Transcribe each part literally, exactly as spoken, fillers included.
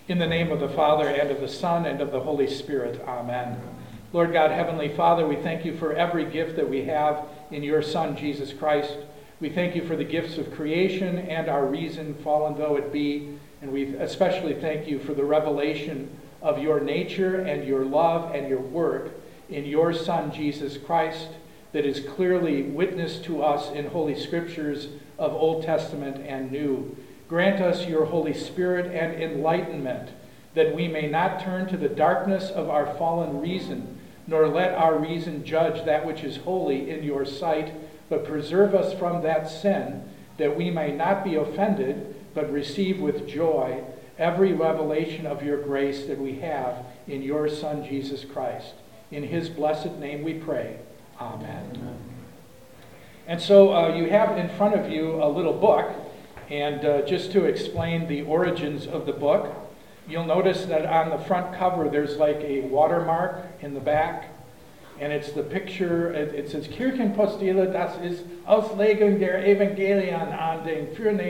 In the name of the Father, and of the Son, and of the Holy Spirit. Amen. Lord God, Heavenly Father, we thank you for every gift that we have in your Son, Jesus Christ. We thank you for the gifts of creation and our reason, fallen though it be. And we especially thank you for the revelation of your nature and your love and your work in your Son, Jesus Christ, that is clearly witnessed to us in Holy Scriptures of Old Testament and New. Grant us your Holy Spirit and enlightenment, that we may not turn to the darkness of our fallen reason, nor let our reason judge that which is holy in your sight, but preserve us from that sin, that we may not be offended, but receive with joy every revelation of your grace that we have in your Son, Jesus Christ. In his blessed name we pray. Amen. Amen. And so uh, you have in front of you a little book. And uh, just to explain the origins of the book, you'll notice that on the front cover there's like a watermark in the back, and it's the picture, it, it says Kirchenpostele, das ist Auslegung der Evangelien an den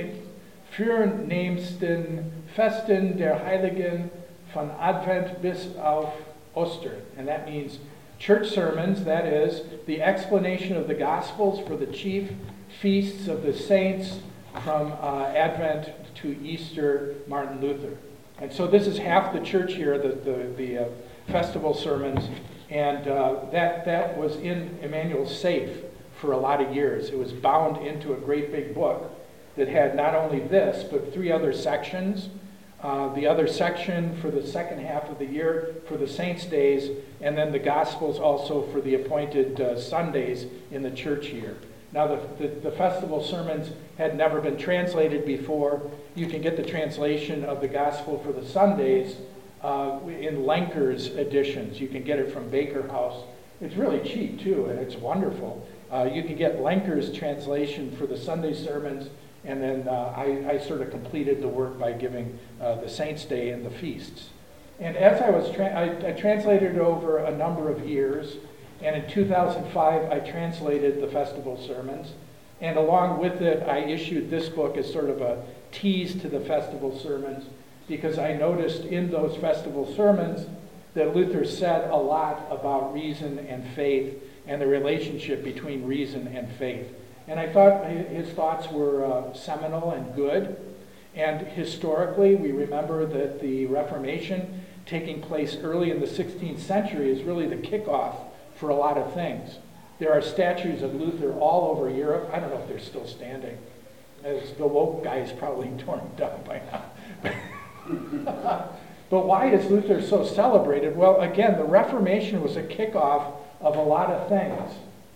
vornehmsten Festen der Heiligen von Advent bis auf Ostern. And that means church sermons, that is, the explanation of the Gospels for the chief feasts of the saints from uh, Advent to Easter, Martin Luther. And so this is half the church here, the, the, the uh, festival sermons, and uh, that, that was in Emmanuel's safe for a lot of years. It was bound into a great big book that had not only this, but three other sections. Uh, the other section for the second half of the year for the saints' days, and then the Gospels also for the appointed uh, Sundays in the church year. Now, the, the, the festival sermons had never been translated before. You can get the translation of the Gospel for the Sundays uh, in Lenker's editions. You can get it from Baker House. It's really cheap, too, and it's wonderful. Uh, you can get Lenker's translation for the Sunday sermons, and then uh, I, I sort of completed the work by giving uh, the Saints' Day and the feasts. And as I was, tra- I, I translated it over a number of years. And in two thousand five, I translated the festival sermons. And along with it, I issued this book as sort of a tease to the festival sermons, because I noticed in those festival sermons that Luther said a lot about reason and faith and the relationship between reason and faith. And I thought his thoughts were uh, seminal and good. And historically, we remember that the Reformation taking place early in the sixteenth century is really the kickoff for a lot of things. There are statues of Luther all over Europe. I don't know if they're still standing, as the woke guy is probably torn down by now. But why is Luther so celebrated? Well, again, the Reformation was a kickoff of a lot of things.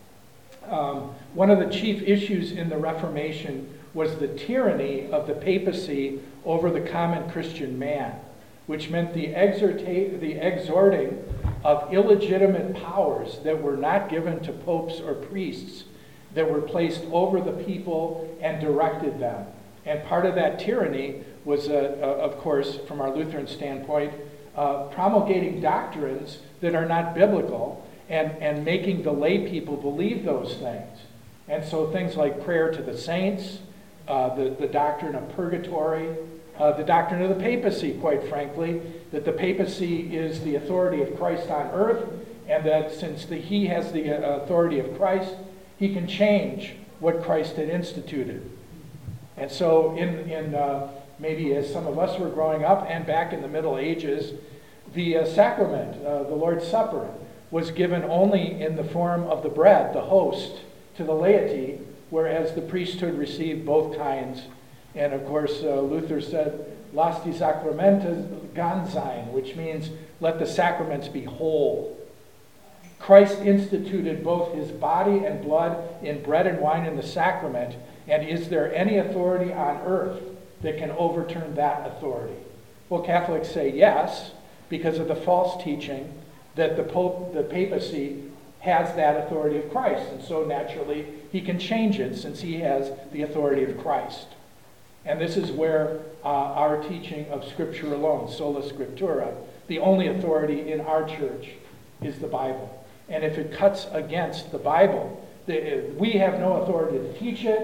Um, one of the chief issues in the Reformation was the tyranny of the papacy over the common Christian man, which meant the, exhorta- the exhorting of illegitimate powers that were not given to popes or priests, that were placed over the people and directed them. And part of that tyranny was, uh, uh, of course, from our Lutheran standpoint, uh, promulgating doctrines that are not biblical and, and making the lay people believe those things. And so things like prayer to the saints, uh, the, the doctrine of purgatory, Uh, the doctrine of the papacy, quite frankly, that the papacy is the authority of Christ on earth, and that since the, he has the uh, authority of Christ, he can change what Christ had instituted. And so in, in uh, maybe as some of us were growing up, and back in the Middle Ages, the uh, sacrament, uh, the Lord's Supper, was given only in the form of the bread, the host, to the laity, whereas the priesthood received both kinds. And of course, uh, Luther said, "Lasst die Sacramenta ganz sein," which means let the sacraments be whole. Christ instituted both his body and blood in bread and wine in the sacrament, and is there any authority on earth that can overturn that authority? Well, Catholics say yes, because of the false teaching that the Pope, the papacy, has that authority of Christ, and so naturally he can change it since he has the authority of Christ. And this is where uh, our teaching of Scripture alone, sola scriptura, the only authority in our church is the Bible. And if it cuts against the Bible, the, we have no authority to teach it,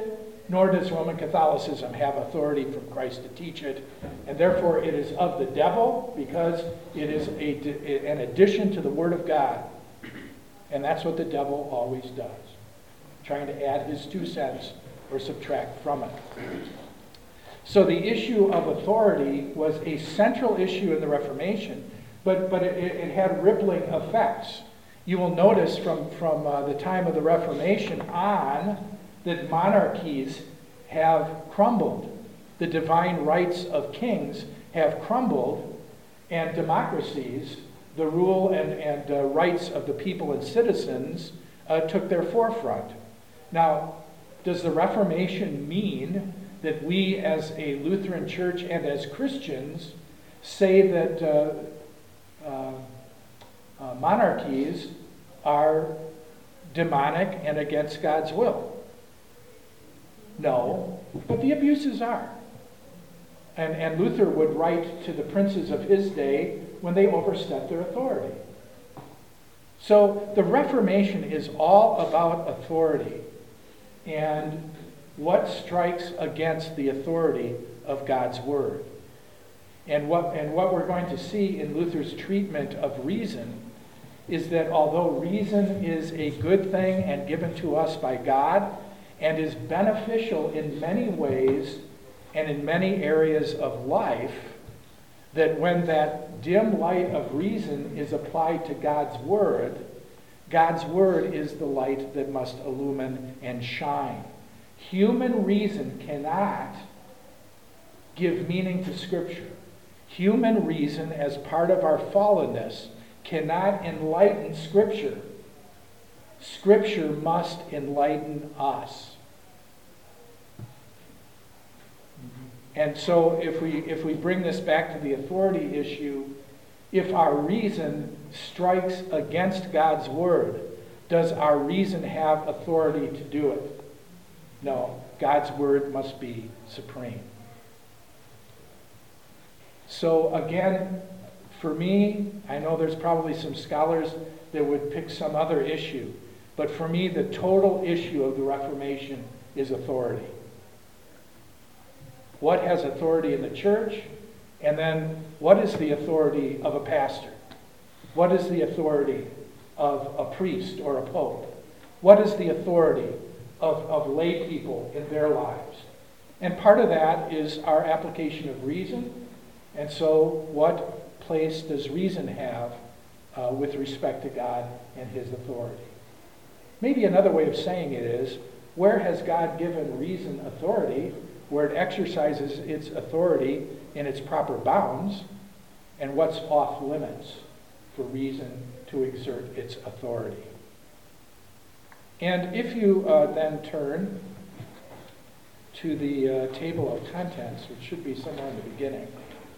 nor does Roman Catholicism have authority from Christ to teach it, and therefore it is of the devil because it is a, an addition to the Word of God. And that's what the devil always does, trying to add his two cents or subtract from it. So the issue of authority was a central issue in the Reformation, but, but it, it had rippling effects. You will notice from, from uh, the time of the Reformation on that monarchies have crumbled. The divine rights of kings have crumbled, and democracies, the rule and, and uh, rights of the people and citizens, uh, took their forefront. Now, does the Reformation mean that we as a Lutheran church and as Christians say that uh, uh, uh, monarchies are demonic and against God's will? No, but the abuses are. And, and Luther would write to the princes of his day when they overstepped their authority. So the Reformation is all about authority and what strikes against the authority of God's Word. And what, and what we're going to see in Luther's treatment of reason is that although reason is a good thing and given to us by God and is beneficial in many ways and in many areas of life, that when that dim light of reason is applied to God's Word, God's Word is the light that must illumine and shine. Human reason cannot give meaning to Scripture. Human reason, as part of our fallenness, cannot enlighten Scripture. Scripture must enlighten us. And so if we if we bring this back to the authority issue, if our reason strikes against God's Word, does our reason have authority to do it? No, God's Word must be supreme. So again, for me, I know there's probably some scholars that would pick some other issue, but for me, the total issue of the Reformation is authority. What has authority in the church? And then what is the authority of a pastor? What is the authority of a priest or a pope? What is the authority of, of lay people in their lives? And part of that is our application of reason. And so what place does reason have uh, with respect to God and his authority? Maybe another way of saying it is, where has God given reason authority, where it exercises its authority in its proper bounds, and what's off limits for reason to exert its authority? And if you uh, then turn to the uh, table of contents, which should be somewhere in the beginning,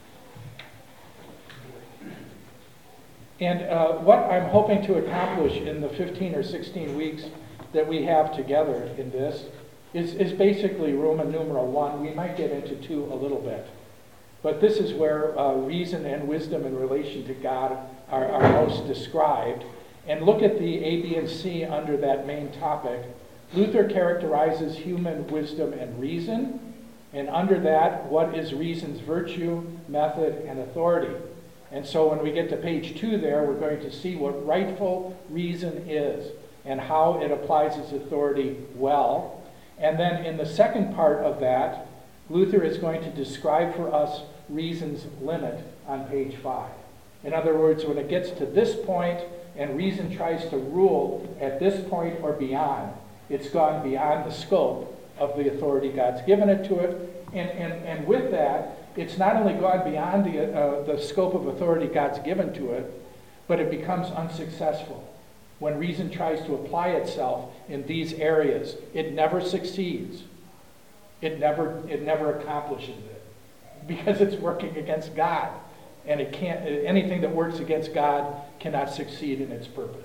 and uh, what I'm hoping to accomplish in the fifteen or sixteen weeks that we have together in this is, is basically Roman numeral one. We might get into two a little bit. But this is where uh, reason and wisdom in relation to God are, are most described. And look at the A, B, and C under that main topic. Luther characterizes human wisdom and reason. And under that, what is reason's virtue, method, and authority? And so when we get to page two there, we're going to see what rightful reason is and how it applies its authority well. And then in the second part of that, Luther is going to describe for us reason's limit on page five. In other words, when it gets to this point and reason tries to rule at this point or beyond, it's gone beyond the scope of the authority God's given it to it. And, and, and with that, it's not only gone beyond the, uh, the scope of authority God's given to it, but it becomes unsuccessful. When reason tries to apply itself in these areas, it never succeeds. It never, it never accomplishes it because it's working against God. And it can't, anything that works against God cannot succeed in its purpose.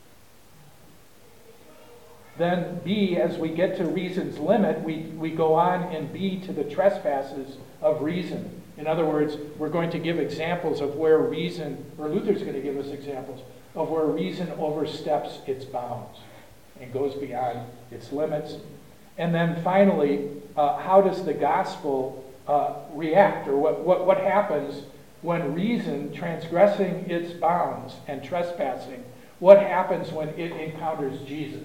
Then B, as we get to reason's limit, we, we go on in B to the trespasses of reason. In other words, we're going to give examples of where reason, or Luther's going to give us examples of where reason oversteps its bounds and goes beyond its limits. And then finally, uh, how does the gospel uh, react, or what, what, what happens when reason, transgressing its bounds and trespassing, what happens when it encounters Jesus?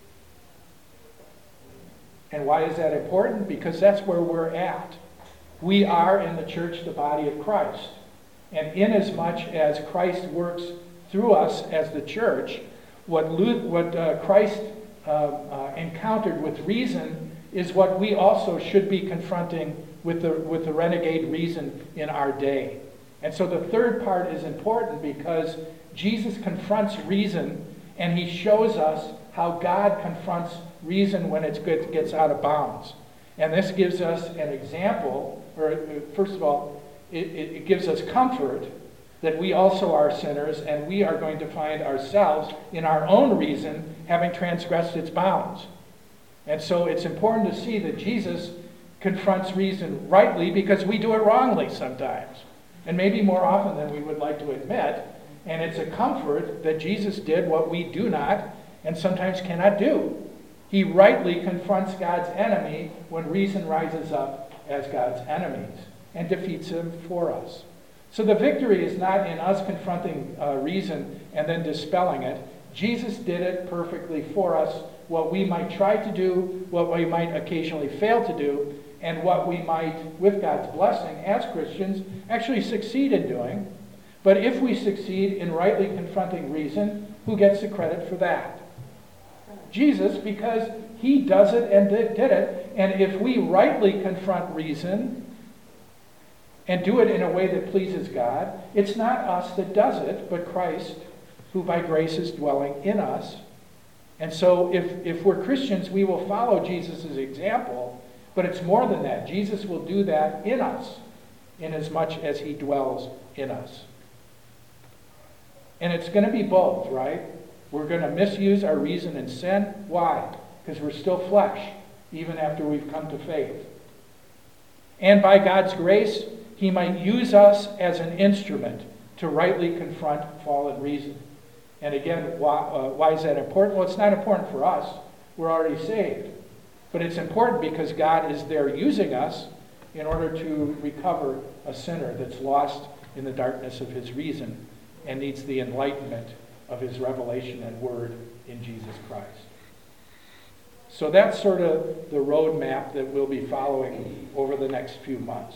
And why is that important? Because that's where we're at. We are in the church, the body of Christ. And inasmuch as Christ works through us as the church, what, Luth- what uh, Christ uh, uh, encountered with reason is what we also should be confronting with the, with the renegade reason in our day. And so the third part is important because Jesus confronts reason, and he shows us how God confronts reason when it gets out of bounds. And this gives us an example, or first of all, it, it gives us comfort that we also are sinners, and we are going to find ourselves in our own reason having transgressed its bounds. And so it's important to see that Jesus confronts reason rightly because we do it wrongly sometimes, and maybe more often than we would like to admit. And it's a comfort that Jesus did what we do not and sometimes cannot do. He rightly confronts God's enemy when reason rises up as God's enemies and defeats him for us. So the victory is not in us confronting uh, reason and then dispelling it. Jesus did it perfectly for us. What we might try to do, what we might occasionally fail to do, and what we might, with God's blessing as Christians, actually succeed in doing. But if we succeed in rightly confronting reason, who gets the credit for that? Jesus, because he does it and did, did it. And if we rightly confront reason and do it in a way that pleases God, it's not us that does it, but Christ, who by grace is dwelling in us. And so if, if we're Christians, we will follow Jesus' example, but it's more than that. Jesus will do that in us, inasmuch as he dwells in us. And it's going to be both, right? We're going to misuse our reason and sin. Why? Because we're still flesh, even after we've come to faith. And by God's grace, he might use us as an instrument to rightly confront fallen reason. And again, why, uh, why is that important? Well, it's not important for us. We're already saved. But it's important because God is there using us in order to recover a sinner that's lost in the darkness of his reason and needs the enlightenment of his revelation and word in Jesus Christ. So that's sort of the roadmap that we'll be following over the next few months.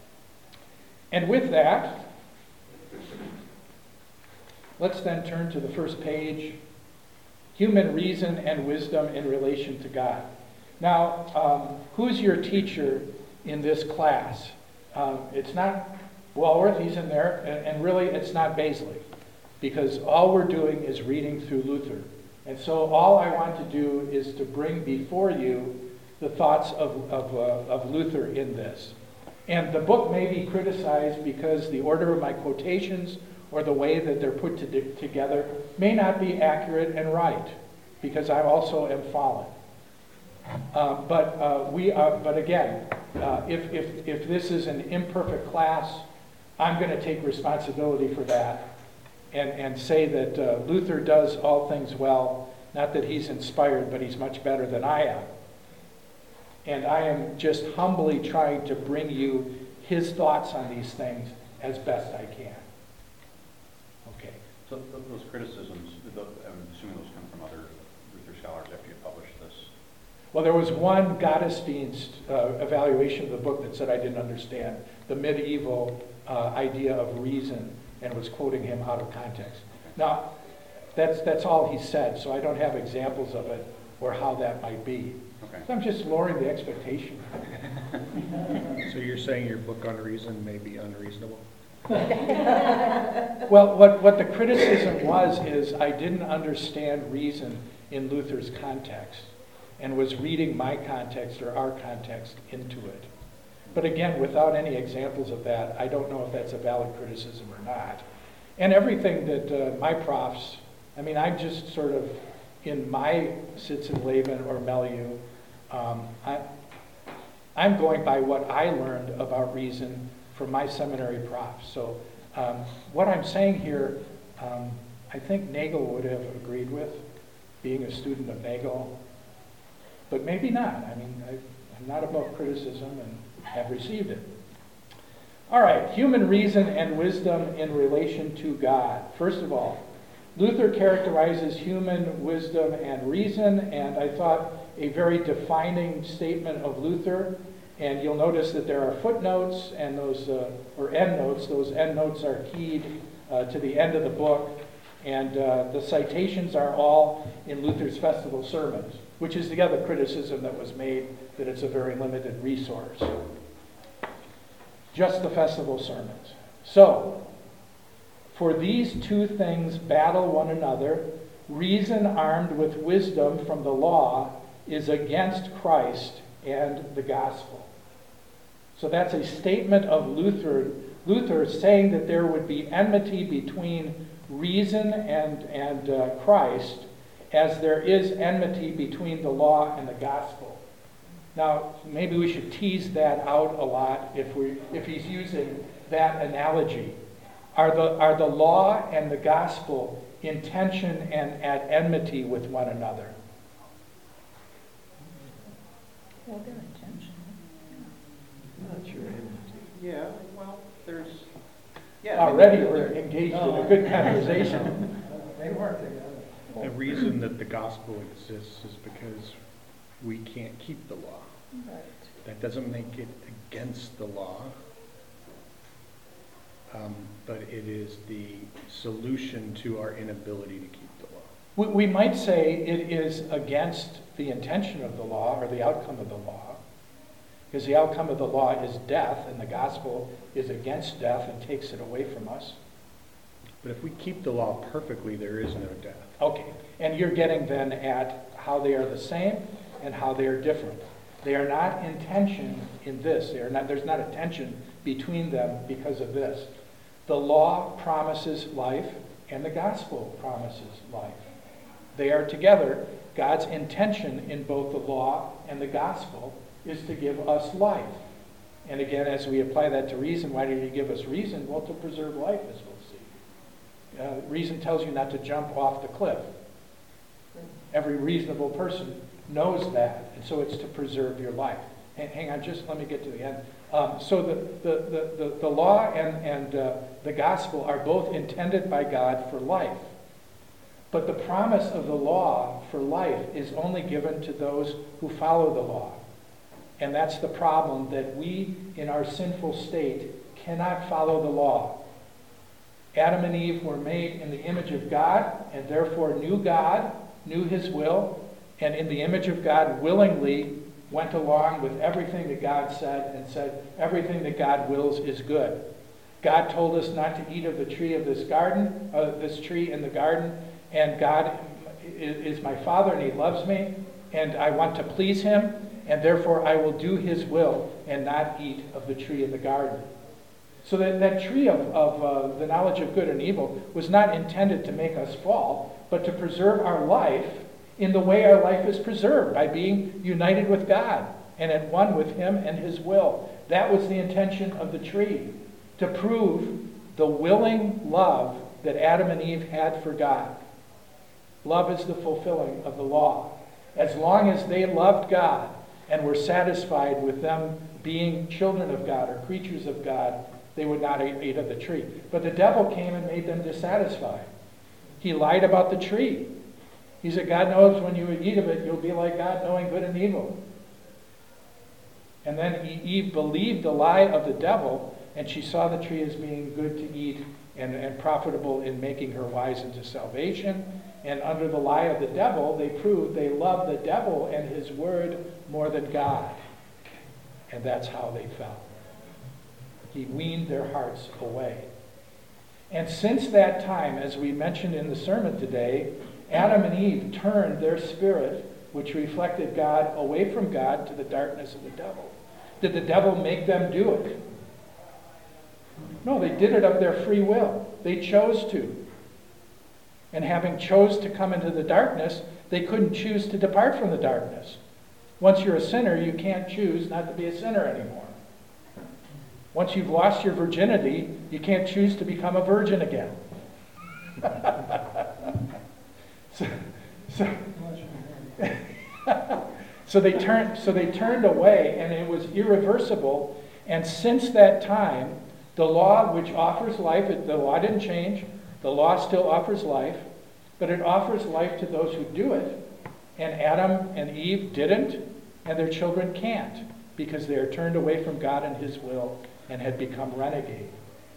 And with that, let's then turn to the first page, human reason and wisdom in relation to God. Now, um, who's your teacher in this class? Um, it's not Walworth, he's in there, and, and really it's not Baisley, because all we're doing is reading through Luther. And so all I want to do is to bring before you the thoughts of, of, uh, of Luther in this. And the book may be criticized because the order of my quotations or the way that they're put to, together may not be accurate and right, because I also am fallen. Uh, but uh, we are, but again, uh, if, if, if this is an imperfect class, I'm going to take responsibility for that and, and say that uh, Luther does all things well. Not that he's inspired, but he's much better than I am. And I am just humbly trying to bring you his thoughts on these things as best I can. Okay. So th- those criticisms, the, I'm assuming those come from other Luther scholars after you published this. Well, there was one Gottesdienst uh, evaluation of the book that said I didn't understand the medieval uh, idea of reason and was quoting him out of context. Now, that's that's all he said, so I don't have examples of it or how that might be. Okay. So I'm just lowering the expectation. So you're saying your book on reason may be unreasonable? Well, what, what the criticism was is I didn't understand reason in Luther's context and was reading my context or our context into it. But again, without any examples of that, I don't know if that's a valid criticism or not. And everything that uh, my profs, I mean, I'm just sort of in my Sitzenleben or milieu, um, I, I'm going by what I learned about reason from my seminary profs. So um, what I'm saying here, um, I think Nagel would have agreed with, being a student of Nagel. But maybe not. I mean, I, I'm not above criticism and have received it. All right, human reason and wisdom in relation to God. First of all, Luther characterizes human wisdom and reason, and I thought a very defining statement of Luther. And you'll notice that there are footnotes and those, uh, or endnotes. Those endnotes are keyed uh, to the end of the book. And uh, the citations are all in Luther's Festival Sermons, which is the other criticism that was made, that it's a very limited resource. Just the Festival Sermons. So, for these two things battle one another. Reason armed with wisdom from the law is against Christ and the gospel. So that's a statement of Luther, Luther saying that there would be enmity between reason and, and uh, Christ, as there is enmity between the law and the gospel. Now, maybe we should tease that out a lot if we if he's using that analogy. Are the are the law and the gospel in tension and at enmity with one another? Well, they're intentional. Not sure. Yeah, well, there's, yeah. Already we're engaged in a good conversation. They weren't together. The reason that the gospel exists is because we can't keep the law. Right. That doesn't make it against the law, um, but it is the solution to our inability to keep the law. We, we might say it is against the intention of the law or the outcome of the law, because the outcome of the law is death, and the gospel is against death and takes it away from us. But if we keep the law perfectly, there is no death. Okay, and you're getting then at how they are the same and how they are different. They are not in tension in this. They are not. There's not a tension between them because of this. The law promises life, and the gospel promises life. They are together. God's intention in both the law and the gospel is to give us life. And again, as we apply that to reason, why did he give us reason? Well, to preserve life, as we'll see. Uh, reason tells you not to jump off the cliff. Every reasonable person knows that, and so it's to preserve your life. Hang, hang on, just let me get to the end. Um, so the, the, the, the, the law and, and uh, the gospel are both intended by God for life. But the promise of the law for life is only given to those who follow the law. And that's the problem, that we, in our sinful state, cannot follow the law. Adam and Eve were made in the image of God, and therefore knew God, knew his will, and in the image of God willingly went along with everything that God said, and said everything that God wills is good. God told us not to eat of the tree of this garden, uh, this tree in the garden, and God is my Father, and he loves me, and I want to please him, and therefore I will do his will and not eat of the tree in the garden. So that, that tree of, of uh, the knowledge of good and evil was not intended to make us fall, but to preserve our life in the way our life is preserved, by being united with God and at one with him and his will. That was the intention of the tree, to prove the willing love that Adam and Eve had for God. Love is the fulfilling of the law. As long as they loved God and were satisfied with them being children of God or creatures of God, they would not eat of the tree. But the devil came and made them dissatisfied. He lied about the tree. He said, God knows when you eat of it, you'll be like God, knowing good and evil. And then Eve believed the lie of the devil, and she saw the tree as being good to eat and, and profitable in making her wise into salvation. And under the lie of the devil, they proved they loved the devil and his word more than God. And that's how they fell. He weaned their hearts away. And since that time, as we mentioned in the sermon today, Adam and Eve turned their spirit, which reflected God, away from God to the darkness of the devil. Did the devil make them do it? No, they did it of their free will. They chose to. And having chose to come into the darkness, they couldn't choose to depart from the darkness. Once you're a sinner, you can't choose not to be a sinner anymore. Once you've lost your virginity, you can't choose to become a virgin again. so, so, So they turned, so they turned away, and it was irreversible. And since that time, the law which offers life, it- the law didn't change. The law still offers life, but it offers life to those who do it. And Adam and Eve didn't, and their children can't, because they are turned away from God and His will and had become renegade.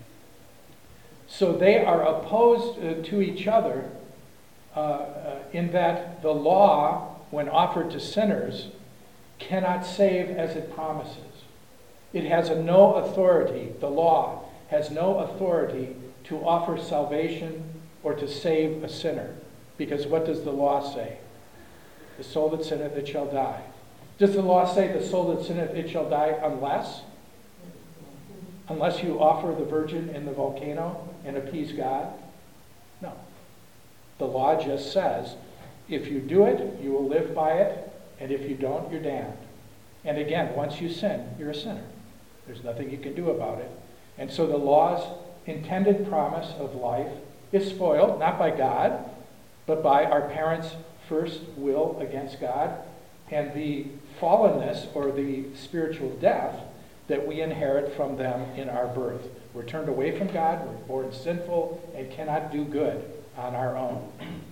So they are opposed uh, to each other uh, uh, in that the law, when offered to sinners, cannot save as it promises. It has a no authority. The law has no authority to offer salvation or to save a sinner. Because what does the law say? The soul that sinneth, it shall die. Does the law say the soul that sinneth, it shall die unless? Unless you offer the virgin in the volcano and appease God? No. The law just says, if you do it, you will live by it, and if you don't, you're damned. And again, once you sin, you're a sinner. There's nothing you can do about it. And so the law's intended promise of life is spoiled, not by God, but by our parents' first will against God, and the fallenness or the spiritual death that we inherit from them in our birth. We're turned away from God, we're born sinful, and cannot do good on our own.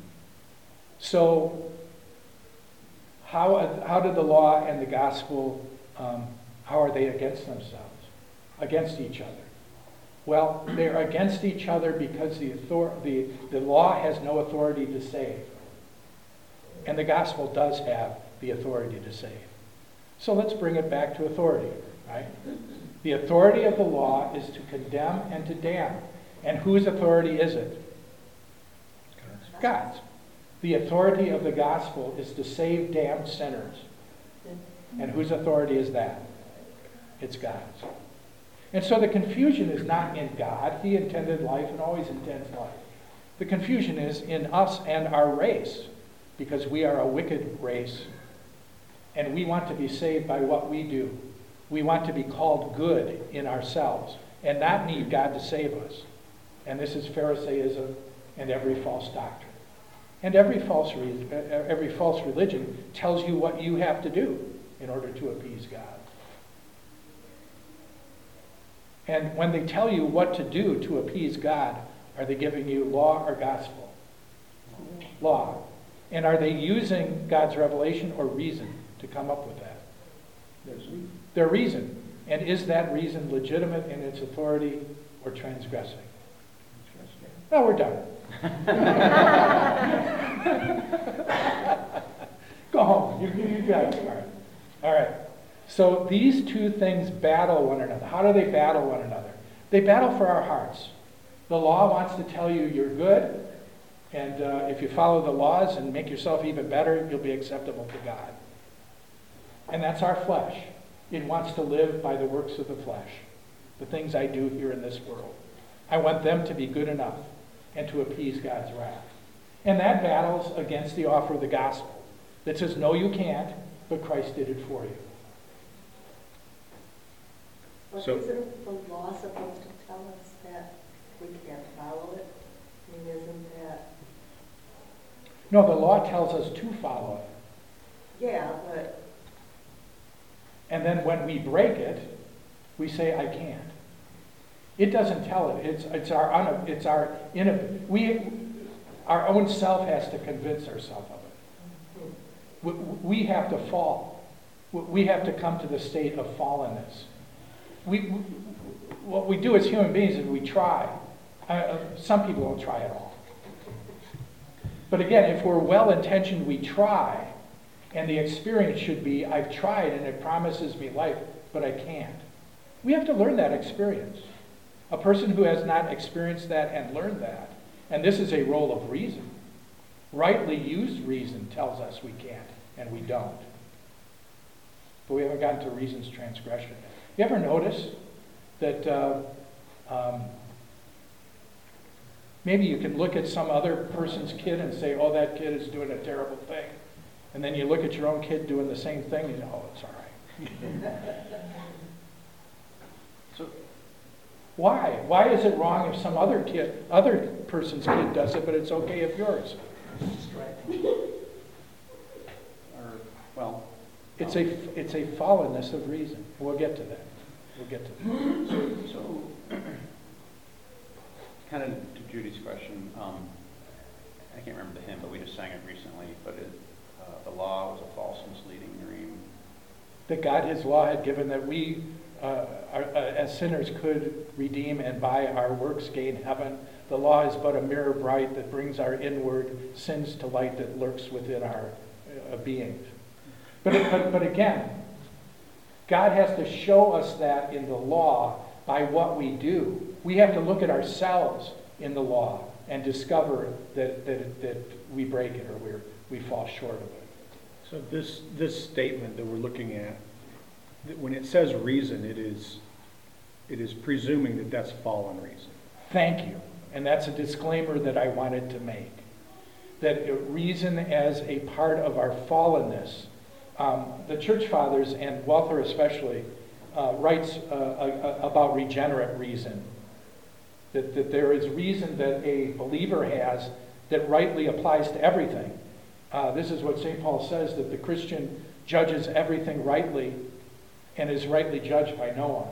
So, how, how did the law and the gospel, um, how are they against themselves? Against each other? Well, they're against each other because the, author- the, the law has no authority to save. And the gospel does have the authority to save. So let's bring it back to authority, right? The authority of the law is to condemn and to damn. And whose authority is it? God's. The authority of the gospel is to save damned sinners. And whose authority is that? It's God's. And so the confusion is not in God. He intended life and always intends life. The confusion is in us and our race, because we are a wicked race. And we want to be saved by what we do. We want to be called good in ourselves and not need God to save us. And this is Pharisaism and every false doctrine. And every false, re- every false religion tells you what you have to do in order to appease God. And when they tell you what to do to appease God, are they giving you law or gospel? Law. And are they using God's revelation or reason to come up with that? Their reason. And is that reason legitimate in its authority or transgressing? Oh, we're done. Go home. You, you got it. All right. All right. So these two things battle one another. How do they battle one another? They battle for our hearts. The law wants to tell you you're good, and uh, if you follow the laws and make yourself even better, you'll be acceptable to God. And that's our flesh. It wants to live by the works of the flesh, the things I do here in this world. I want them to be good enough and to appease God's wrath. And that battles against the offer of the gospel that says, no, you can't, but Christ did it for you. But So- isn't the law supposed to tell us that we can't follow it? I mean, isn't that, No, the law tells us to follow it. yeah, but, And then when we break it, we say, I can't. It doesn't tell it. It's, it's our, un, it's our, in we, our own self has to convince ourselves of it. We, we have to fall. We have to come to the state of fallenness. We, what we do as human beings is we try. Uh, some people don't try at all. But again, if we're well-intentioned, we try. And the experience should be, I've tried and it promises me life, but I can't. We have to learn that experience. A person who has not experienced that and learned that, and this is a role of reason, rightly used reason tells us we can't, and we don't. But we haven't gotten to reason's transgression. You ever notice that uh, um, maybe you can look at some other person's kid and say, oh, that kid is doing a terrible thing. And then you look at your own kid doing the same thing, and you know, oh, it's all right. So, Why? Why is it wrong if some other kid, other person's kid does it, but it's okay if yours? or, well, It's a, it's a fallenness of reason. We'll get to that. We'll get to that. So, so kind of to Judy's question, um, I can't remember the hymn, but we just sang it recently, but it, uh, the law was a false, misleading dream. That God, His law had given that we, uh, are, uh, as sinners, could redeem and by our works gain heaven. The law is but a mirror bright that brings our inward sins to light that lurks within our uh, beings. But, but, but again, God has to show us that in the law by what we do. We have to look at ourselves in the law and discover that, that, that we break it or we're, we fall short of it. So this, this statement that we're looking at, that when it says reason, it is, it is presuming that that's fallen reason. Thank you. And that's a disclaimer that I wanted to make. That reason as a part of our fallenness. Um, the church fathers, and Walther especially, uh, writes uh, uh, about regenerate reason. That, that there is reason that a believer has that rightly applies to everything. Uh, this is what Saint Paul says, that the Christian judges everything rightly and is rightly judged by no one.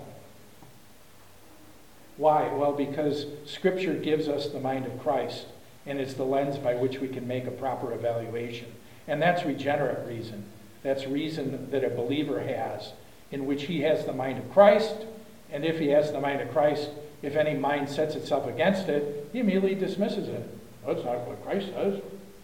Why? Well, because Scripture gives us the mind of Christ, and it's the lens by which we can make a proper evaluation. And that's regenerate reason. That's reason that a believer has, in which he has the mind of Christ, and if he has the mind of Christ, if any mind sets itself against it, he immediately dismisses it. Oh, that's not what Christ says.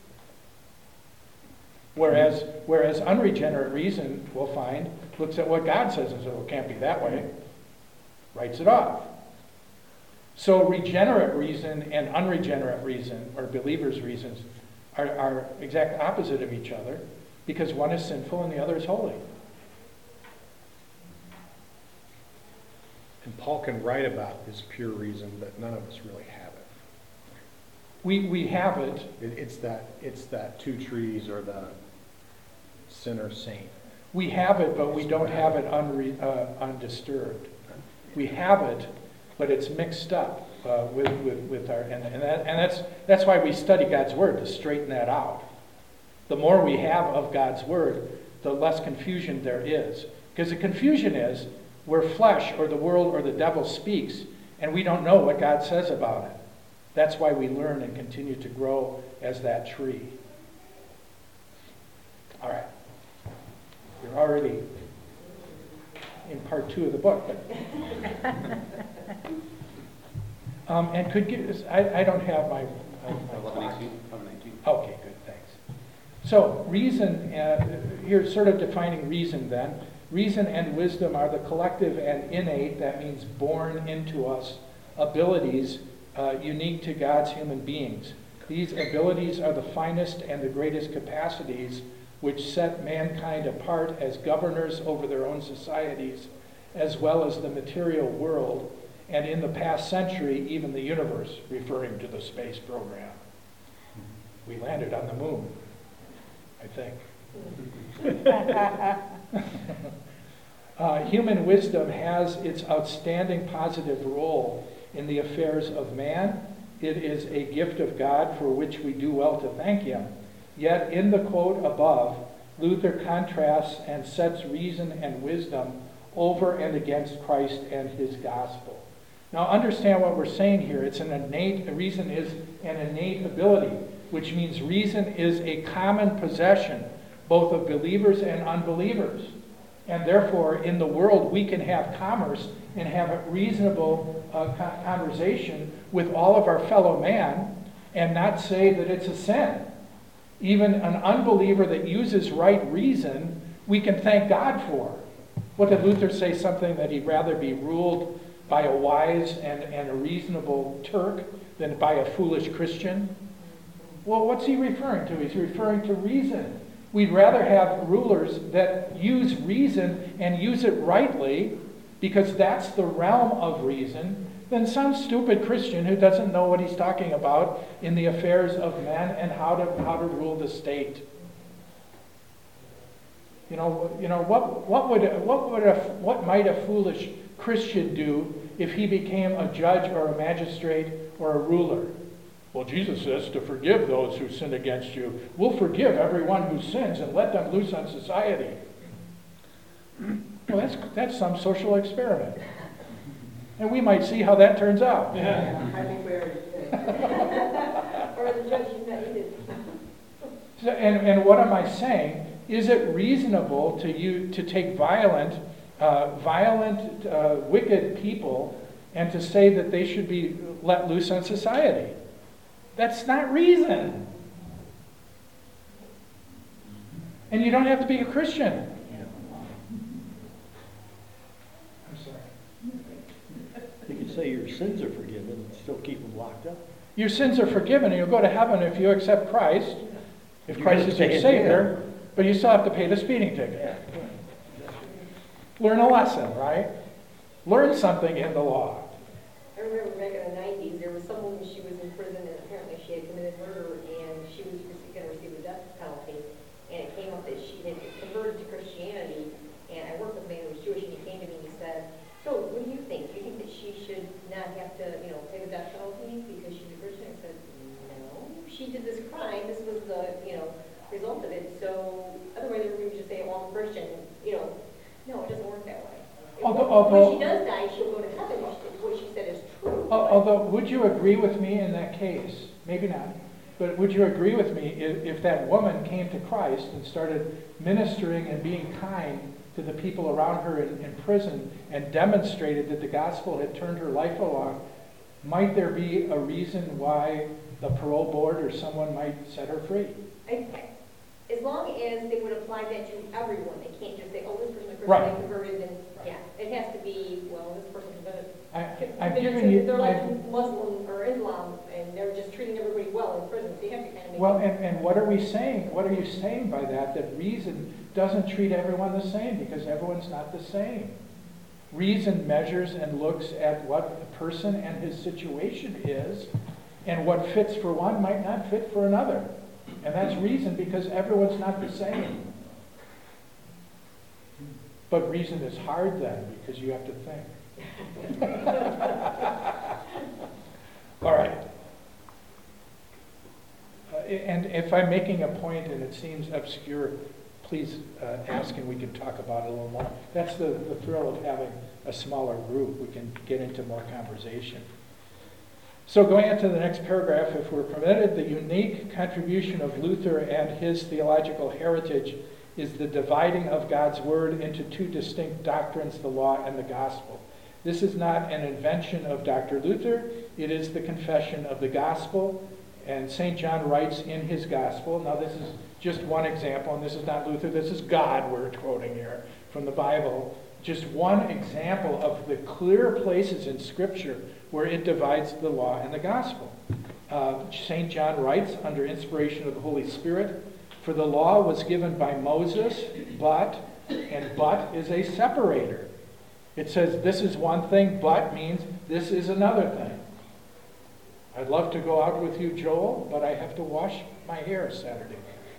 Whereas, whereas unregenerate reason, we'll find, looks at what God says and says, well, it can't be that way. Writes it off. So regenerate reason and unregenerate reason, or believers' reasons, are, are exact opposite of each other, because one is sinful and the other is holy. And Paul can write about this pure reason, but none of us really have it. We we have it. it it's that it's that two trees or the sinner saint. We have it, but we don't have it unre, uh, undisturbed. We have it, but it's mixed up uh, with, with, with our, and, and, that, and that's, that's why we study God's Word, to straighten that out. The more we have of God's Word, the less confusion there is. Because the confusion is where flesh or the world or the devil speaks, and we don't know what God says about it. That's why we learn and continue to grow as that tree. All right. You're already in part two of the book, but um, and could give I, I don't have my, my, my eleven eighteen? eleven eighteen. Okay, good, thanks. So reason, uh, here's sort of defining reason then. Reason and wisdom are the collective and innate, that means born into us, abilities uh, unique to God's human beings. These abilities are the finest and the greatest capacities which set mankind apart as governors over their own societies, as well as the material world, and in the past century, even the universe, referring to the space program. We landed on the moon, I think. uh, human wisdom has its outstanding positive role in the affairs of man. It is a gift of God for which we do well to thank Him. Yet in the quote above, Luther contrasts and sets reason and wisdom over and against Christ and His gospel. Now understand what we're saying here. It's an innate, reason is an innate ability, which means reason is a common possession, both of believers and unbelievers. And therefore, in the world, we can have commerce and have a reasonable uh, conversation with all of our fellow man and not say that it's a sin. Even an unbeliever that uses right reason, we can thank God for. What did Luther say? Something that he'd rather be ruled by a wise and, and a reasonable Turk than by a foolish Christian? Well, what's he referring to? He's referring to reason. We'd rather have rulers that use reason and use it rightly, because that's the realm of reason, than some stupid Christian who doesn't know what he's talking about in the affairs of men and how to how to rule the state. You know, you know what what would what would a, what might a foolish Christian do if he became a judge or a magistrate or a ruler? Well, Jesus says to forgive those who sin against you. We'll forgive everyone who sins and let them loose on society. Well, that's, that's some social experiment. And we might see how that turns out. I think we already did. Or the judge, you know, he did. So, and, and what am I saying? Is it reasonable to you to take violent, uh, violent, uh, wicked people and to say that they should be let loose on society? That's not reason. And you don't have to be a Christian. I'm sorry. You can say your sins are forgiven and still keep them locked up. Your sins are forgiven and you'll go to heaven if you accept Christ, if You Christ gotta is your pay it, Savior, but you still have to pay the speeding ticket. Learn a lesson, right? Learn something in the law. I remember back in the nineties, there was some woman, she was in prison, and apparently she had committed murder, and she was going to receive the death penalty. And it came up that she had converted to Christianity, and I worked with a man who was Jewish, and he came to me and he said, "So, what do you think? Do you think that she should not have to, you know, pay the death penalty because she's a Christian?" I said, "No, she did this crime. This was the, you know, result of it. So, otherwise, we would just say, well, I'm a Christian. You know, no, it doesn't work that way. Although- although- when she does die, she'll go to heaven. What she said is true. Al- Although, would you agree with me in that case? Maybe not. But would you agree with me if, if that woman came to Christ and started ministering and being kind to the people around her in, in prison and demonstrated that the gospel had turned her life along, might there be a reason why the parole board or someone might set her free? I, as long as they would apply that to everyone, they can't just say, "Oh, this person is Right. Christian, they converted," and yeah, it has to be, well, this person converted. I, I've converted given to- you. They're like I've- Muslim or Islam, and they're just treating everybody well in prison. So you have to kind of make. Well, and, and what are we saying? What are you saying by that? That reason doesn't treat everyone the same because everyone's not the same. Reason measures and looks at what the person and his situation is, and what fits for one might not fit for another. And that's reason because everyone's not the same. But reason is hard then because you have to think. All right. Uh, And if I'm making a point and it seems obscure, please uh, ask and we can talk about it a little more. That's the, the thrill of having a smaller group. We can get into more conversation. So going into the next paragraph, if we're permitted, the unique contribution of Luther and his theological heritage is the dividing of God's word into two distinct doctrines, the law and the gospel. This is not an invention of Doctor Luther. It is the confession of the gospel. And Saint John writes in his gospel, now this is just one example, and this is not Luther, this is God we're quoting here from the Bible. Just one example of the clear places in Scripture where it divides the law and the gospel. Uh, Saint John writes under inspiration of the Holy Spirit, "For the law was given by Moses, but," and "but" is a separator. It says this is one thing, but means this is another thing. I'd love to go out with you, Joel, but I have to wash my hair Saturday.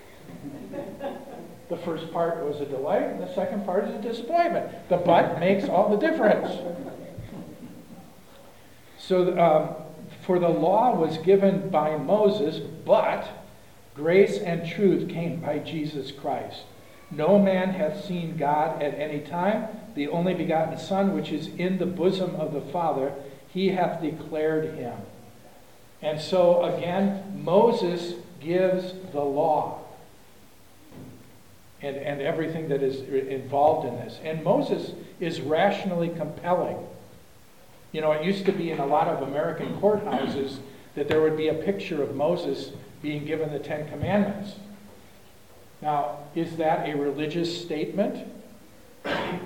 The first part was a delight, and the second part is a disappointment. The but makes all the difference. So, um, for the law was given by Moses, but grace and truth came by Jesus Christ. No man hath seen God at any time. The only begotten Son, which is in the bosom of the Father, he hath declared him. And so, again, Moses gives the law and, and everything that is involved in this. And Moses is rationally compelling. You know, it used to be in a lot of American courthouses that there would be a picture of Moses being given the Ten Commandments. Now, is that a religious statement? I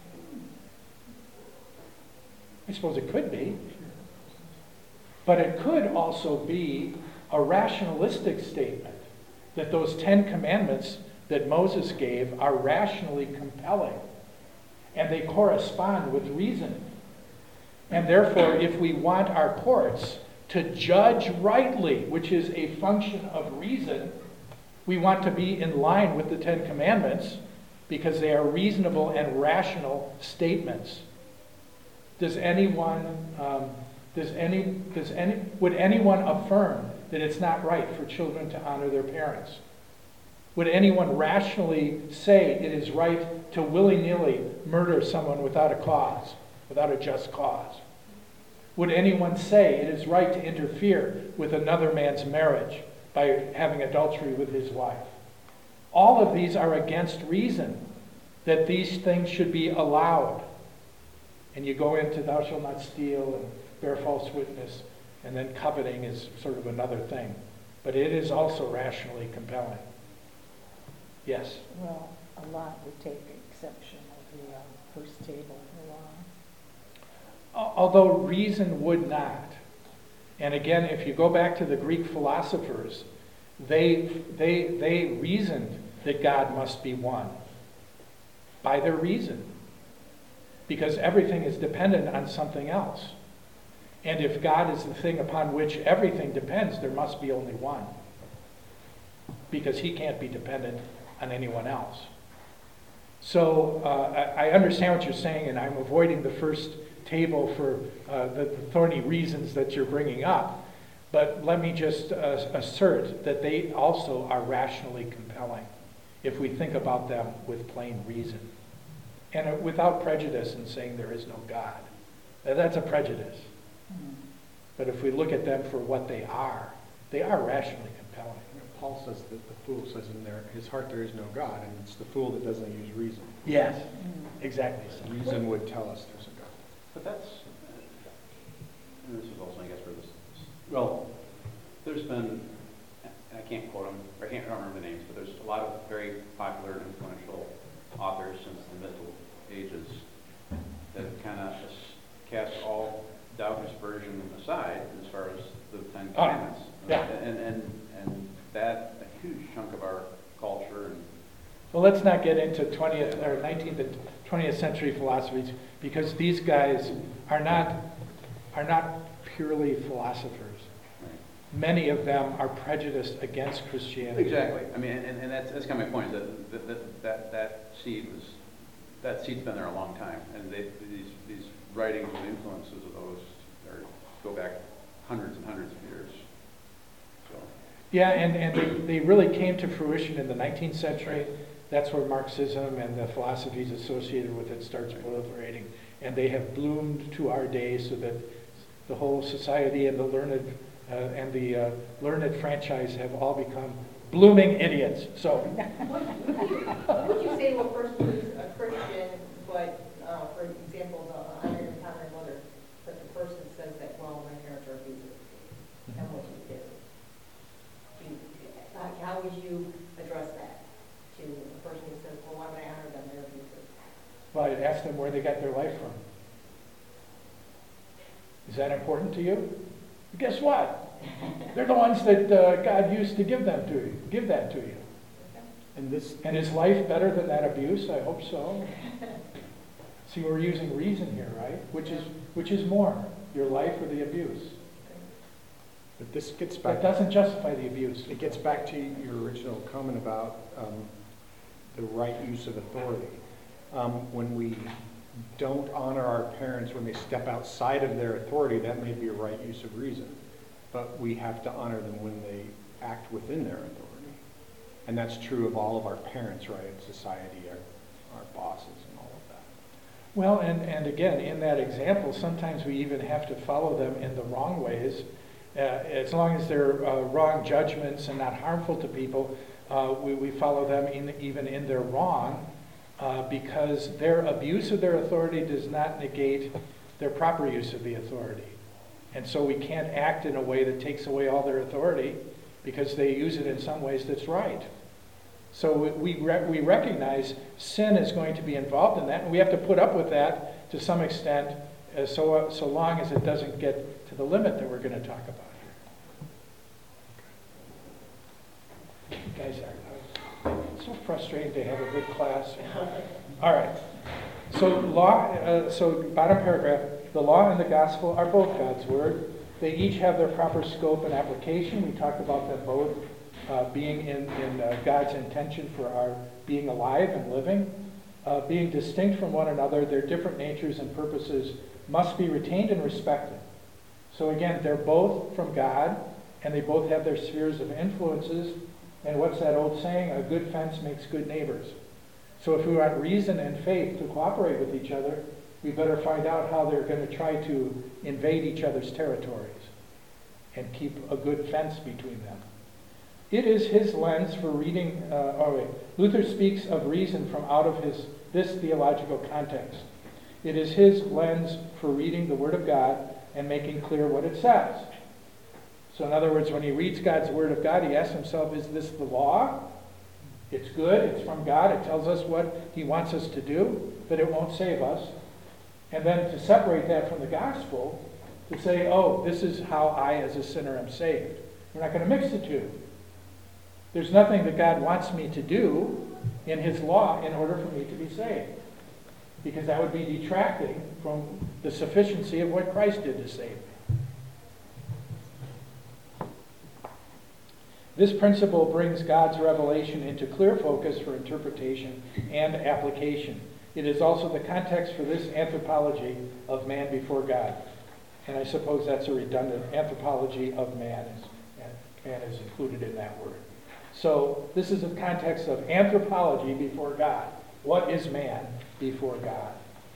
suppose it could be. But it could also be a rationalistic statement that those Ten Commandments that Moses gave are rationally compelling and they correspond with reason. And therefore, if we want our courts to judge rightly, which is a function of reason, we want to be in line with the Ten Commandments because they are reasonable and rational statements. Does anyone... Um, Does any, does any, would anyone affirm that it's not right for children to honor their parents? Would anyone rationally say it is right to willy-nilly murder someone without a cause, without a just cause? Would anyone say it is right to interfere with another man's marriage by having adultery with his wife? All of these are against reason, that these things should be allowed. And you go into thou shalt not steal and bear false witness, and then coveting is sort of another thing. But it is also rationally compelling. Yes? Well, a lot would take exception of the uh, first table of the law. Al- Although reason would not. And again, if you go back to the Greek philosophers, they, they, they reasoned that God must be one by their reason, because everything is dependent on something else. And if God is the thing upon which everything depends, there must be only one, because he can't be dependent on anyone else. So uh, I, I understand what you're saying, and I'm avoiding the first table for uh, the, the thorny reasons that you're bringing up. But let me just uh, assert that they also are rationally compelling if we think about them with plain reason. And uh, without prejudice in saying there is no God. Now, that's a prejudice. But if we look at them for what they are, they are rationally compelling. Paul says that the fool says in there, his heart there is no God, and it's the fool that doesn't use reason. Yes, exactly so. Reason would tell us there's a God. But that's, and this is also, I guess, where this, well, there's been, I can't quote them, or I can't I don't remember the names, but there's a lot of very popular and influential authors since the Middle Ages that kind of cast all doubt and aspersion aside as far as the Ten Oh, Commandments. yeah. And, and, and that, a huge chunk of our culture and Well, let's not get into twentieth or nineteenth and twentieth century philosophies, because these guys are not are not purely philosophers. Many of them are prejudiced against Christianity. exactly. I mean, and, and that's, that's kind of my point, is that, that, that, that, that seed was, that seed's been there a long time. And they, these, these writings and influences of those are, go back hundreds and hundreds of years. So, Yeah, and, and they, they really came to fruition in the nineteenth century. That's where Marxism and the philosophies associated with it starts proliferating. And they have bloomed to our day so that the whole society and the learned uh, and the uh, learned franchise have all become blooming idiots. So, What would you say to a person who's a Christian, but, uh, for example, the honoring and honoring mother, but the person says that, well, my parents are abusive, and what you do? Do you- How how would you address that to a person who says, well, why would I honor them, they're abusive? well, I'd ask them where they got their life from. Is that important to you? Guess what? They're the ones that uh, God used to give them to you, give that to you. And this, And is life better than that abuse? I hope so. See, we're using reason here, right? Which is which is more, your life or the abuse? but this gets That back, doesn't justify the abuse. it gets back to your original comment about um, the right use of authority. Um, when we don't honor our parents when they step outside of their authority, that may be a right use of reason. But we have to honor them when they act within their authority. And that's true of all of our parents, right, in society, our, our bosses and all of that. Well, and, and again, in that example, sometimes we even have to follow them in the wrong ways. Uh, as long as they're uh, wrong judgments and not harmful to people, uh, we, we follow them in, even in their wrong, uh, because their abuse of their authority does not negate their proper use of the authority. And so we can't act in a way that takes away all their authority, because they use it in some ways that's right. So we, re- we recognize sin is going to be involved in that, and we have to put up with that to some extent, uh, so, uh, so long as it doesn't get to the limit that we're going to talk about here. You guys are uh, so frustrating to have a good class. All right. So law. Uh, so bottom paragraph. The law and the gospel are both God's word. They each have their proper scope and application. We talked about them both uh, being in, in uh, God's intention for our being alive and living. Uh, being distinct from one another, their different natures and purposes must be retained and respected. So again, they're both from God, and they both have their spheres of influences, And what's that old saying? A good fence makes good neighbors. So if we want reason and faith to cooperate with each other, we better find out how they're going to try to invade each other's territories and keep a good fence between them. It is his lens for reading, uh, oh wait, Luther speaks of reason from out of his this theological context. It is his lens for reading the Word of God and making clear what it says. So in other words, when he reads God's Word of God, he asks himself, is this the law? It's good, it's from God, it tells us what he wants us to do, but it won't save us. And then to separate that from the gospel, to say, oh, this is how I as a sinner am saved. We're not going to mix the two. There's nothing that God wants me to do in his law in order for me to be saved. Because that would be detracting from the sufficiency of what Christ did to save me. This principle brings God's revelation into clear focus for interpretation and application. It is also the context for this anthropology of man before God. And I suppose that's a redundant anthropology of man. Man is included in that word. So this is the context of anthropology before God. What is man before God?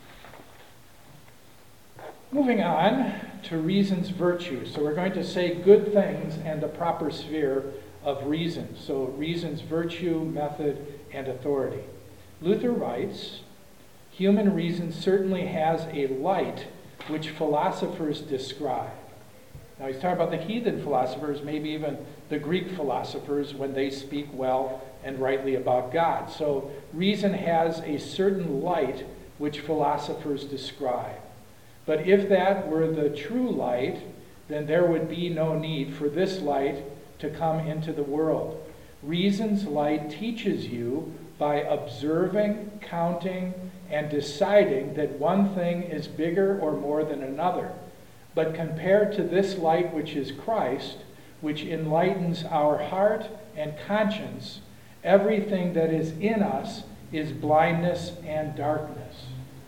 Moving on to reason's virtue. So we're going to say good things and the proper sphere of reason. So reason's virtue, method, and authority. Luther writes, human reason certainly has a light which philosophers describe. Now he's talking about the heathen philosophers, maybe even the Greek philosophers when they speak well and rightly about God. So reason has a certain light which philosophers describe. But if that were the true light, then there would be no need for this light to come into the world. Reason's light teaches you by observing, counting, and deciding that one thing is bigger or more than another. But compared to this light which is Christ, which enlightens our heart and conscience, everything that is in us is blindness and darkness.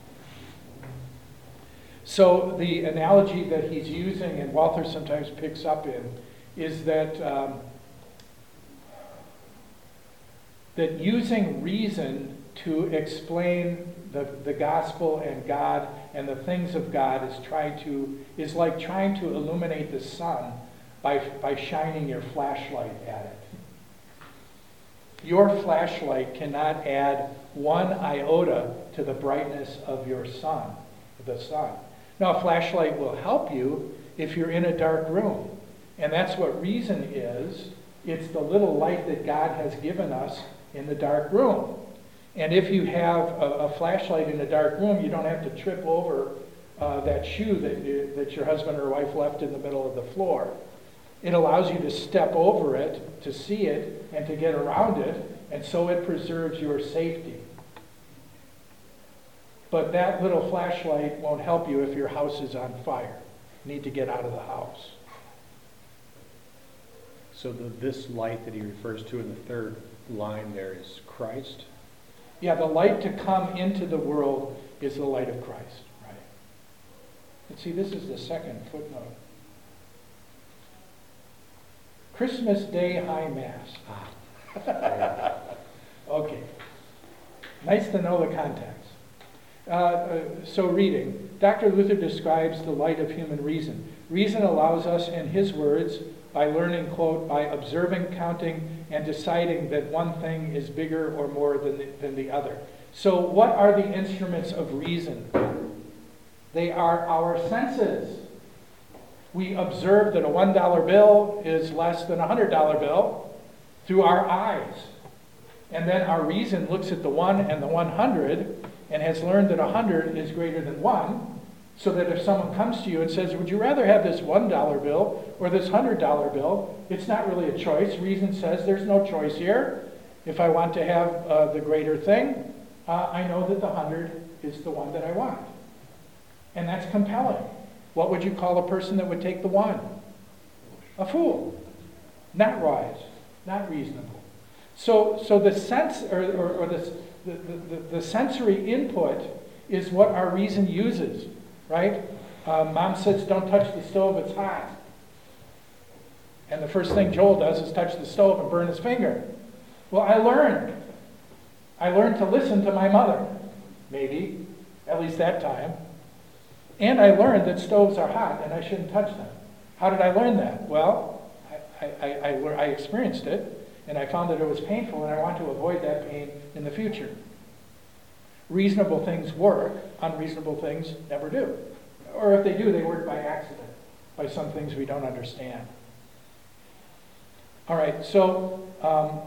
So the analogy that he's using, and Walther sometimes picks up in, is that um, that using reason to explain the, the gospel and God and the things of God is trying to is like trying to illuminate the sun by by shining your flashlight at it. Your flashlight cannot add one iota to the brightness of your sun, the sun. Now, a flashlight will help you if you're in a dark room. And that's what reason is. It's the little light that God has given us in the dark room. And if you have a, a flashlight in a dark room, you don't have to trip over uh, that shoe that, you, that your husband or wife left in the middle of the floor. It allows you to step over it, to see it, and to get around it, and so it preserves your safety. But that little flashlight won't help you if your house is on fire. You need to get out of the house. So the, this light that he refers to in the third line there is Christ? Yeah, the light to come into the world is the light of Christ, right? And see, this is the second footnote. Christmas Day High Mass. Okay. Nice to know the context. Uh, uh, so reading, Doctor Luther describes the light of human reason. Reason allows us, in his words, by learning, quote, by observing, counting, and deciding that one thing is bigger or more than the, than the other. So what are the instruments of reason? They are our senses. We observe that a one dollar bill is less than a one hundred dollar bill through our eyes. And then our reason looks at the one and the one hundred and has learned that one hundred is greater than one, so that if someone comes to you and says, would you rather have this one dollar bill or this one hundred dollar bill? It's not really a choice. Reason says there's no choice here. If I want to have uh, the greater thing, uh, I know that the one hundred is the one that I want. And that's compelling. What would you call a person that would take the one? A fool. Not wise. Not reasonable. So, so the sense, or, or, or this, the, the, the sensory input is what our reason uses, right? Uh, Mom says, don't touch the stove, it's hot. And the first thing Joel does is touch the stove and burn his finger. Well, I learned. I learned to listen to my mother, maybe, at least that time. And I learned that stoves are hot and I shouldn't touch them. How did I learn that? Well, I, I, I, I, I experienced it, and I found that it was painful, and I want to avoid that pain in the future. Reasonable things work, unreasonable things never do. Or if they do, they work by accident, by some things we don't understand. All right, so um,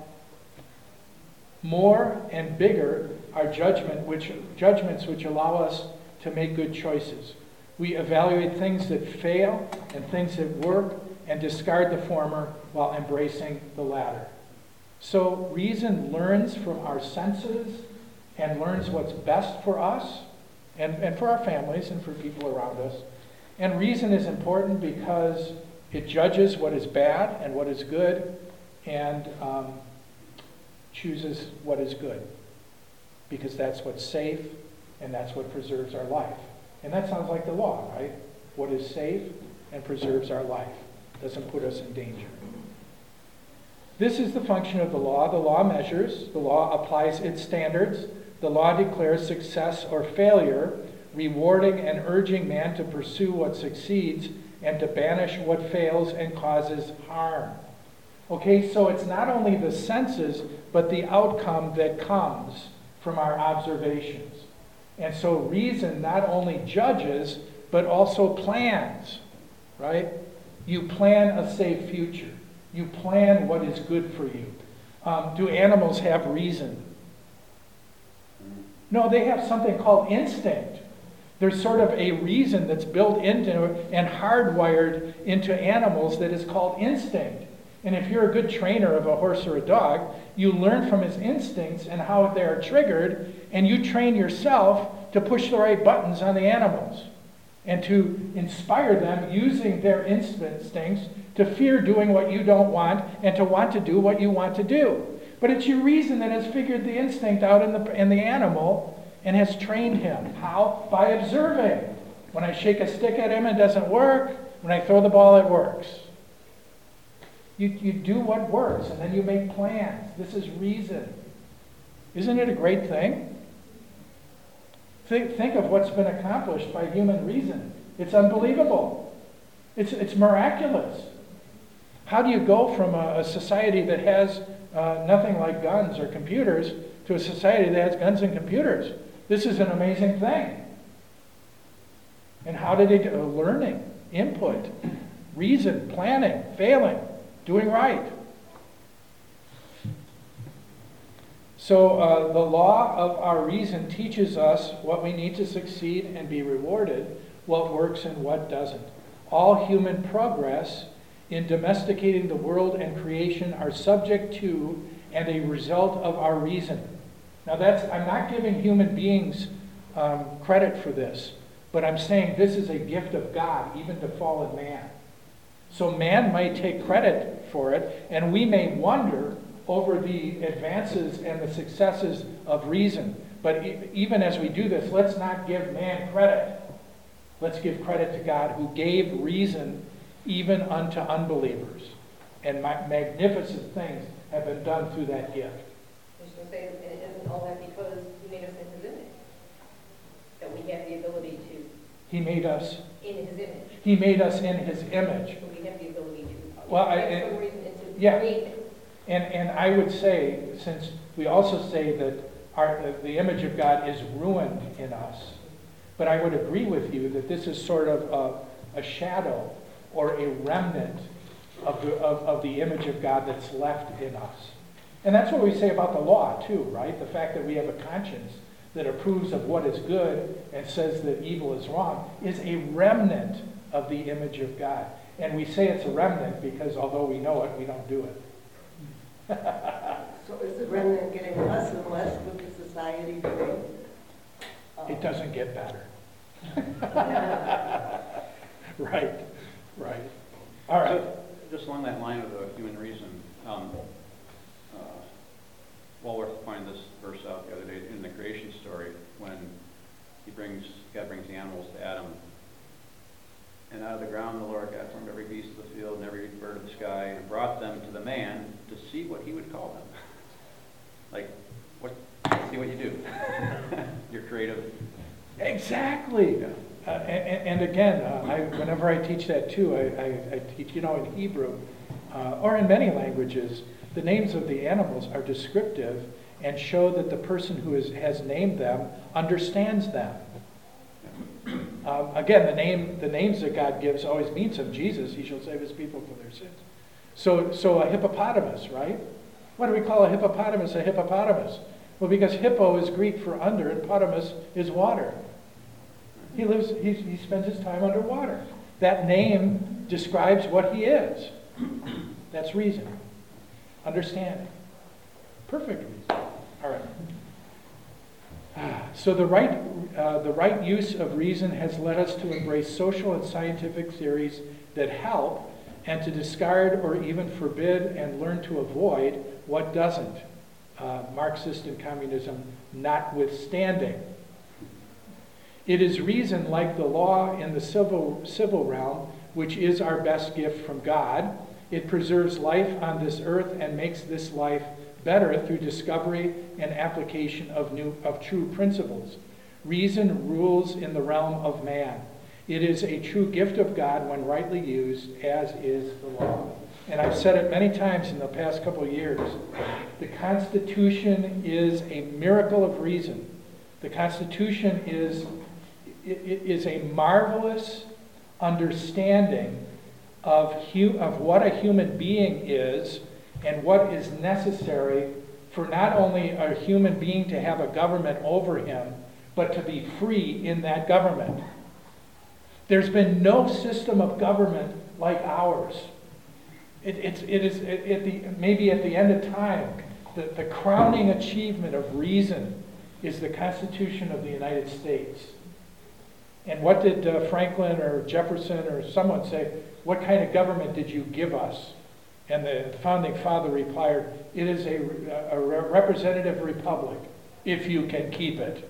more and bigger are judgment, which, judgments which allow us to make good choices. We evaluate things that fail and things that work and discard the former while embracing the latter. So reason learns from our senses and learns what's best for us and, and for our families and for people around us. And reason is important because it judges what is bad and what is good and um, chooses what is good, because that's what's safe and that's what preserves our life. And that sounds like the law, right? What is safe and preserves our life, doesn't put us in danger. This is the function of the law. The law measures, the law applies its standards, the law declares success or failure, rewarding and urging man to pursue what succeeds and to banish what fails and causes harm. Okay, so it's not only the senses, but the outcome that comes from our observations. And so reason not only judges, but also plans, right? You plan a safe future. You plan what is good for you. Um, do animals have reason? No, they have something called instinct. There's sort of a reason that's built into and hardwired into animals that is called instinct. And if you're a good trainer of a horse or a dog, you learn from his instincts and how they are triggered, and you train yourself to push the right buttons on the animals and to inspire them using their instincts to fear doing what you don't want and to want to do what you want to do. But it's your reason that has figured the instinct out in the, in the animal and has trained him. How? By observing. When I shake a stick at him, it doesn't work. When I throw the ball, it works. You, you do what works, and then you make plans. This is reason. Isn't it a great thing? Think, think of what's been accomplished by human reason. It's unbelievable. It's, it's miraculous. How do you go from a, a society that has uh, nothing like guns or computers to a society that has guns and computers? This is an amazing thing. And how did they do? Learning, input, reason, planning, failing, doing right. So uh, the law of our reason teaches us what we need to succeed and be rewarded, what works and what doesn't. All human progress in domesticating the world and creation are subject to and a result of our reason. Now that's, I'm not giving human beings um, credit for this, but I'm saying this is a gift of God, even to fallen man. So man might take credit for it, and we may wonder over the advances and the successes of reason. But e- even as we do this, let's not give man credit. Let's give credit to God, who gave reason even unto unbelievers. And ma- magnificent things have been done through that gift. I was going to say, and isn't all that because he made us in his image? That we have the ability to, He made us, in his image, he made us in his image. so we have the ability to, Well, I- have some reason and to yeah. create it. And and I would say, since we also say that our the image of God is ruined in us, but I would agree with you that this is sort of a, a shadow or a remnant of the, of, of the image of God that's left in us. And that's what we say about the law too, right? The fact that we have a conscience that approves of what is good and says that evil is wrong is a remnant of the image of God. And we say it's a remnant because although we know it, we don't do it. So is the remnant getting less and less with the society today? It doesn't get better. Right, right. All right. So, just along that line of the human reason, um, uh, Walworth pointed this verse out the other day in the creation story when he brings, God brings the animals to Adam, And out of the ground the Lord God formed every beast of the field and every bird of the sky, and brought them to the man to see what he would call them. Like, what? See what you do. You're creative. Exactly. Yeah. Uh, and, and again, uh, I, whenever I teach that too, I, I, I teach, you know, in Hebrew, uh, or in many languages, the names of the animals are descriptive and show that the person who is, has named them understands them. Um, again, the name, the names that God gives always mean some. Jesus, he shall save his people from their sins. So, so a hippopotamus, right? What do we call a hippopotamus a hippopotamus? Well, because hippo is Greek for under, and potamus is water. He lives, he, he spends his time underwater. That name describes what he is. That's reason. Understanding. Perfect reason. All right. So the right, uh, the right use of reason has led us to embrace social and scientific theories that help, and to discard or even forbid and learn to avoid what doesn't. Uh, Marxist and communism notwithstanding. It is reason, like the law in the civil, civil realm, which is our best gift from God. It preserves life on this earth and makes this life better through discovery and application of new, of true principles. Reason rules in the realm of man. It is a true gift of God when rightly used, as is the law. And I've said it many times in the past couple of years. The Constitution is a miracle of reason. The Constitution is, is a marvelous understanding of, hu- of what a human being is and what is necessary for not only a human being to have a government over him, but to be free in that government. There's been no system of government like ours. It, it's, it is it, at the, maybe at the end of time, the, the crowning achievement of reason is the Constitution of the United States. And what did uh, Franklin or Jefferson or someone say? What kind of government did you give us? And the founding father replied, it is a, a representative republic, if you can keep it.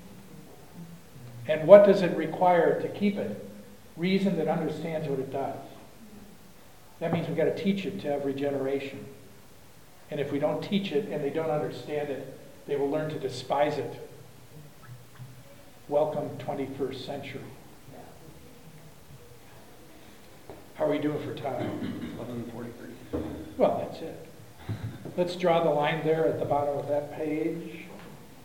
And what does it require to keep it? Reason that understands what it does. That means we've got to teach it to every generation. And if we don't teach it and they don't understand it, they will learn to despise it. Welcome twenty-first century. How are we doing for time? eleven forty-three. Well, that's it. Let's draw the line there at the bottom of that page.